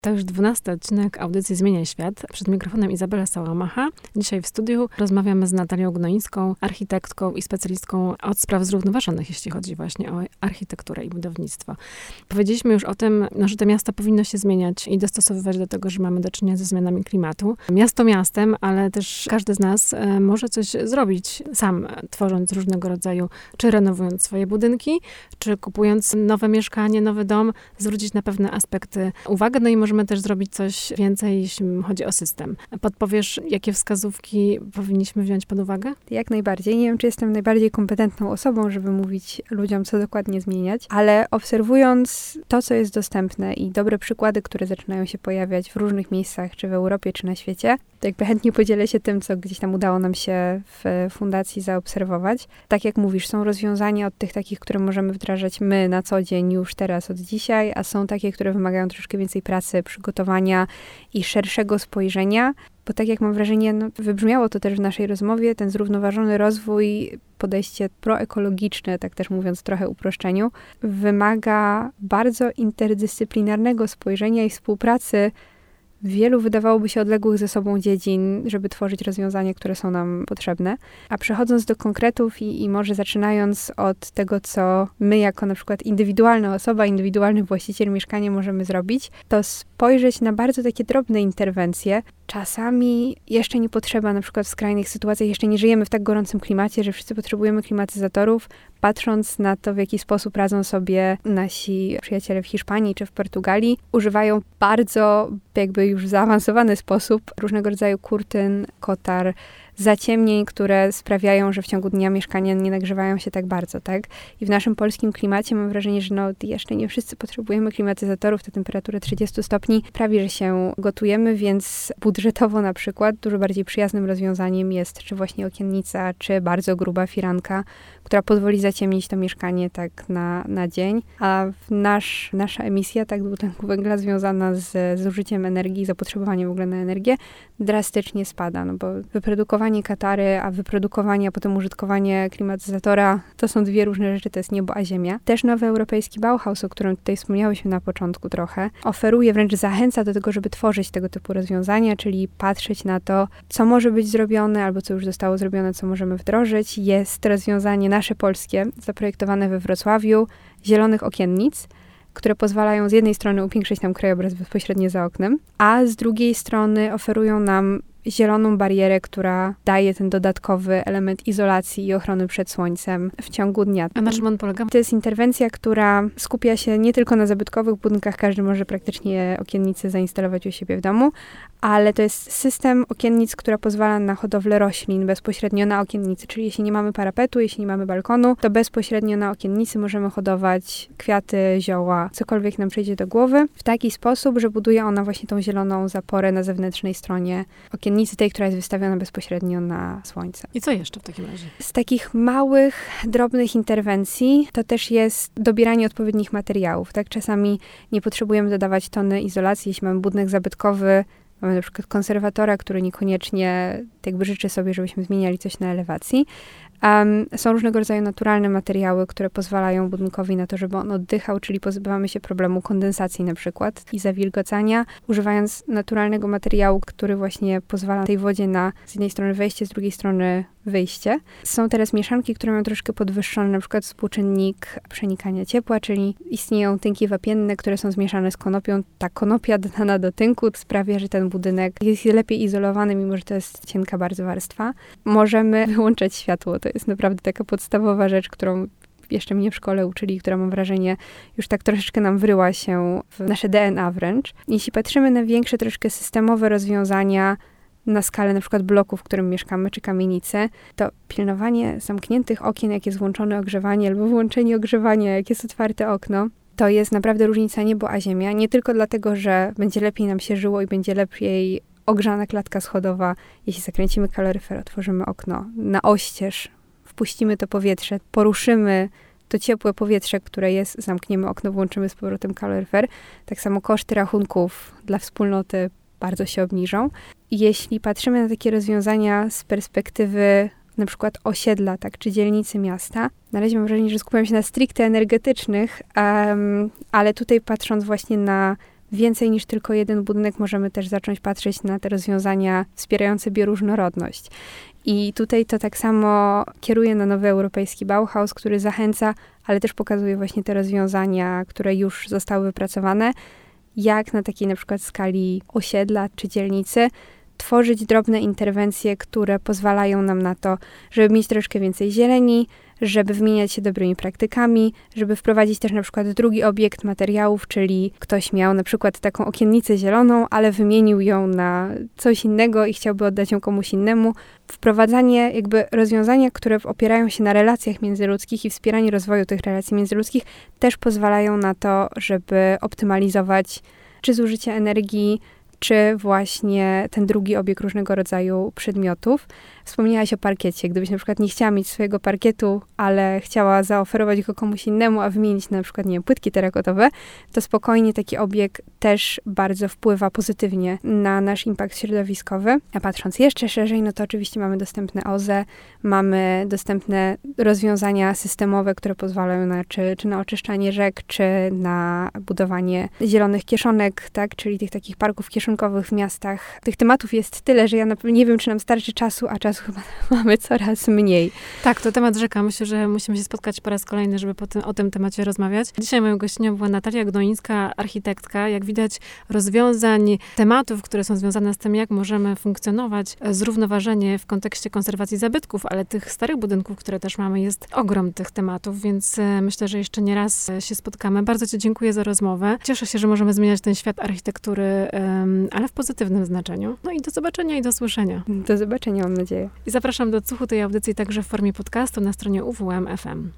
To już 12 odcinek audycji Zmieniaj Świat. Przed mikrofonem Izabela Sałamacha. Dzisiaj w studiu rozmawiamy z Natalią Gnoińską, architektką i specjalistką od spraw zrównoważonych, jeśli chodzi właśnie o architekturę i budownictwo. Powiedzieliśmy już o tym, że te miasta powinno się zmieniać i dostosowywać do tego, że mamy do czynienia ze zmianami klimatu. Miasto miastem, ale też każdy z nas może coś zrobić sam, tworząc różnego rodzaju, czy renowując swoje budynki, czy kupując nowe mieszkanie, nowy dom, zwrócić na pewne aspekty uwagę, no i możemy też zrobić coś więcej, jeśli chodzi o system. Podpowiesz, jakie wskazówki powinniśmy wziąć pod uwagę? Jak najbardziej. Nie wiem, czy jestem najbardziej kompetentną osobą, żeby mówić ludziom, co dokładnie zmieniać, ale obserwując to, co jest dostępne i dobre przykłady, które zaczynają się pojawiać w różnych miejscach, czy w Europie, czy na świecie, to jakby chętnie podzielę się tym, co gdzieś tam udało nam się w fundacji zaobserwować. Tak jak mówisz, są rozwiązania od tych takich, które możemy wdrażać my na co dzień, już teraz, od dzisiaj, a są takie, które wymagają troszkę więcej pracy, przygotowania i szerszego spojrzenia, bo tak jak mam wrażenie, wybrzmiało to też w naszej rozmowie, ten zrównoważony rozwój, podejście proekologiczne, tak też mówiąc trochę uproszczeniu, wymaga bardzo interdyscyplinarnego spojrzenia i współpracy wielu, wydawałoby się, odległych ze sobą dziedzin, żeby tworzyć rozwiązania, które są nam potrzebne. A przechodząc do konkretów i może zaczynając od tego, co my jako na przykład indywidualna osoba, indywidualny właściciel mieszkania możemy zrobić, to spojrzeć na bardzo takie drobne interwencje. Czasami jeszcze nie potrzeba, na przykład w skrajnych sytuacjach, jeszcze nie żyjemy w tak gorącym klimacie, że wszyscy potrzebujemy klimatyzatorów. Patrząc na to, w jaki sposób radzą sobie nasi przyjaciele w Hiszpanii czy w Portugalii, używają bardzo jakby już w zaawansowany sposób różnego rodzaju kurtyn, kotar, zaciemnień, które sprawiają, że w ciągu dnia mieszkania nie nagrzewają się tak bardzo, tak? I w naszym polskim klimacie mam wrażenie, że jeszcze nie wszyscy potrzebujemy klimatyzatorów, te temperatury 30 stopni, prawie że się gotujemy, więc budżetowo na przykład dużo bardziej przyjaznym rozwiązaniem jest czy właśnie okiennica, czy bardzo gruba która pozwoli zaciemnić to mieszkanie tak na dzień, a nasza emisja dwutlenku węgla związana z zużyciem energii, zapotrzebowaniem w ogóle na energię drastycznie spada, bo wyprodukowanie katary, a wyprodukowanie, a potem użytkowanie klimatyzatora to są dwie różne rzeczy, to jest niebo a ziemia. Też nowy europejski Bauhaus, o którym tutaj wspomniałyśmy na początku trochę, oferuje, wręcz zachęca do tego, żeby tworzyć tego typu rozwiązania, czyli patrzeć na to, co może być zrobione, albo co już zostało zrobione, co możemy wdrożyć. Jest rozwiązanie nasze polskie, zaprojektowane we Wrocławiu, zielonych okiennic, które pozwalają z jednej strony upiększyć nam krajobraz bezpośrednio za oknem, a z drugiej strony oferują nam zieloną barierę, która daje ten dodatkowy element izolacji i ochrony przed słońcem w ciągu dnia. A na czym on polega? To jest interwencja, która skupia się nie tylko na zabytkowych budynkach, każdy może praktycznie okiennice zainstalować u siebie w domu, ale to jest system okiennic, która pozwala na hodowlę roślin bezpośrednio na okiennicy, czyli jeśli nie mamy parapetu, jeśli nie mamy balkonu, to bezpośrednio na okiennicy możemy hodować kwiaty, zioła, cokolwiek nam przyjdzie do głowy, w taki sposób, że buduje ona właśnie tą zieloną zaporę na zewnętrznej stronie okiennicy, tej, która jest wystawiona bezpośrednio na słońce. I co jeszcze w takim razie? Z takich małych, drobnych interwencji to też jest dobieranie odpowiednich materiałów, tak? Czasami nie potrzebujemy dodawać tony izolacji, jeśli mamy budynek zabytkowy, mamy na przykład konserwatora, który niekoniecznie jakby życzy sobie, żebyśmy zmieniali coś na elewacji. Są różnego rodzaju naturalne materiały, które pozwalają budynkowi na to, żeby on oddychał, czyli pozbywamy się problemu kondensacji na przykład i zawilgocania, używając naturalnego materiału, który właśnie pozwala tej wodzie na z jednej strony wejście, z drugiej strony wyjście. Są teraz mieszanki, które mają troszkę podwyższony na przykład współczynnik przenikania ciepła, czyli istnieją tynki wapienne, które są zmieszane z konopią. Ta konopia dodana do tynku sprawia, że ten budynek jest lepiej izolowany, mimo że to jest cienka bardzo warstwa. Możemy wyłączać światło. To jest naprawdę taka podstawowa rzecz, którą jeszcze mnie w szkole uczyli, która mam wrażenie już tak troszeczkę nam wryła się w nasze DNA wręcz. Jeśli patrzymy na większe, troszkę systemowe rozwiązania na skalę na przykład bloku, w którym mieszkamy, czy kamienicy, to pilnowanie zamkniętych okien, jak jest włączone ogrzewanie, albo włączenie ogrzewania, jak jest otwarte okno, to jest naprawdę różnica niebo a ziemia. Nie tylko dlatego, że będzie lepiej nam się żyło i będzie lepiej ogrzana klatka schodowa, jeśli zakręcimy kaloryfer, otworzymy okno na oścież, wpuścimy to powietrze, poruszymy to ciepłe powietrze, które jest, zamkniemy okno, włączymy z powrotem kaloryfer. Tak samo koszty rachunków dla wspólnoty bardzo się obniżą. Jeśli patrzymy na takie rozwiązania z perspektywy na przykład osiedla, tak, czy dzielnicy miasta, na razie mam wrażenie, że skupiam się na stricte energetycznych, ale tutaj patrząc właśnie na więcej niż tylko jeden budynek, możemy też zacząć patrzeć na te rozwiązania wspierające bioróżnorodność. I tutaj to tak samo kieruje na nowy europejski Bauhaus, który zachęca, ale też pokazuje właśnie te rozwiązania, które już zostały wypracowane, jak na takiej na przykład skali osiedla czy dzielnicy tworzyć drobne interwencje, które pozwalają nam na to, żeby mieć troszkę więcej zieleni, żeby wymieniać się dobrymi praktykami, żeby wprowadzić też na przykład drugi obiekt materiałów, czyli ktoś miał na przykład taką okiennicę zieloną, ale wymienił ją na coś innego i chciałby oddać ją komuś innemu. Wprowadzanie jakby rozwiązania, które opierają się na relacjach międzyludzkich i wspieranie rozwoju tych relacji międzyludzkich też pozwalają na to, żeby optymalizować czy zużycie energii, czy właśnie ten drugi obieg różnego rodzaju przedmiotów. Wspomniałaś o parkiecie. Gdybyś na przykład nie chciała mieć swojego parkietu, ale chciała zaoferować go komuś innemu, a wymienić na przykład, nie wiem, płytki terakotowe, to spokojnie taki obieg też bardzo wpływa pozytywnie na nasz impact środowiskowy. A patrząc jeszcze szerzej, no to oczywiście mamy dostępne OZE, mamy dostępne rozwiązania systemowe, które pozwalają na czy na oczyszczanie rzek, czy na budowanie zielonych kieszonek, tak, czyli tych takich parków kieszonkowych w miastach. Tych tematów jest tyle, że ja nie wiem, czy nam starczy czasu, a czasu chyba mamy coraz mniej. Tak, to temat rzeka. Myślę, że musimy się spotkać po raz kolejny, żeby o tym temacie rozmawiać. Dzisiaj moją gościnią była Natalia Gnoińska, architektka. Jak widać, rozwiązań, tematów, które są związane z tym, jak możemy funkcjonować, zrównoważenie w kontekście konserwacji zabytków, ale tych starych budynków, które też mamy, jest ogrom tych tematów, więc myślę, że jeszcze nie raz się spotkamy. Bardzo ci dziękuję za rozmowę. Cieszę się, że możemy zmieniać ten świat architektury, ale w pozytywnym znaczeniu. No i do zobaczenia i do słyszenia. Do zobaczenia, mam nadzieję. I zapraszam do odsłuchu tej audycji także w formie podcastu na stronie UWM FM.